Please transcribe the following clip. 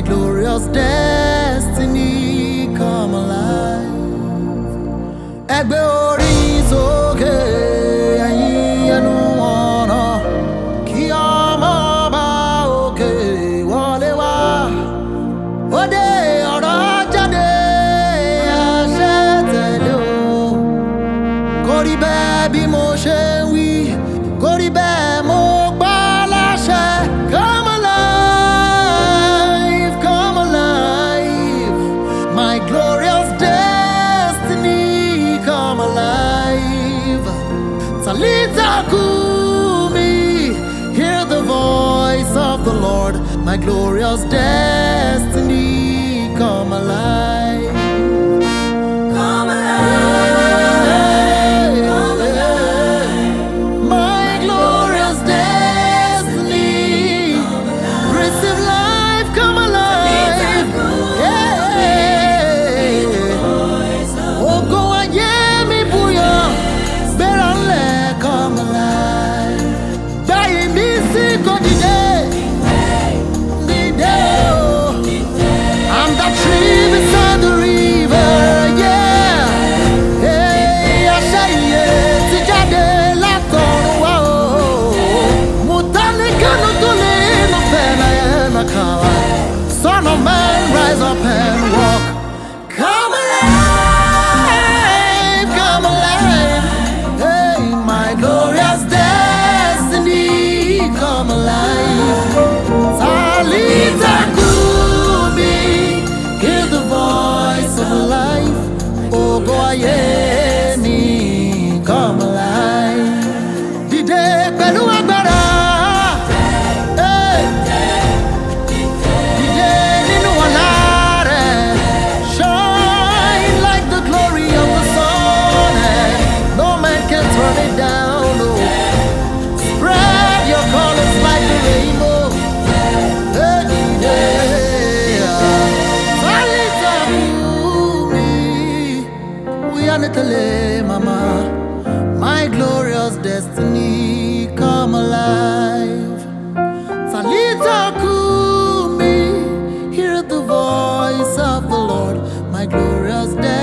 glorious destiny come alive. Ẹgbẹ́ orí sókè ẹ̀yin ẹnu ọ̀nà, kí ọmọ ọba òkè wọlé wá. Òde ọ̀rọ̀ jáde àṣẹ tẹ̀lé o. Kò rí bẹ́ẹ̀ bí mo ṣe ń wí, kò rí bẹ́ẹ̀ mo gbà láṣẹ. Come alive, come alive, my glorious destiny come alive. Talita Kumi, hear the voice of the Lord, my glorious destiny come alive. Come alive, come alive, my glorious destiny. Receive life, come alive. Yeah. Ogo ayé mi búyọ̀, gbéra ńlẹ̀, come alive. Báyìí mi sí kò dìde, dìde o. I'm that tree beside the river, yeah. Hey, àṣẹ ìyè ti jáde látọ̀run wá o. Mutani kanu tó lè nù fẹ́ na yẹn na kàwá. Son of man, rise up and walk. Come alive, come alive. Hey, my glorious destiny, come alive. Talita Kumi, hear the voice of life. Ogo ayé mi, come alive. Dìde pẹ̀lú agbára. Hey. Dìde nínú ọlá rẹ̀. Shine like the glory of the sun, and no man can turn it down. No. Spread your colors like the rainbow. Hey, dìde. Talita Kumi, uyanitele mama, my glorious destiny come alive. Talita Kumi, hear the voice of the Lord, my glorious destiny.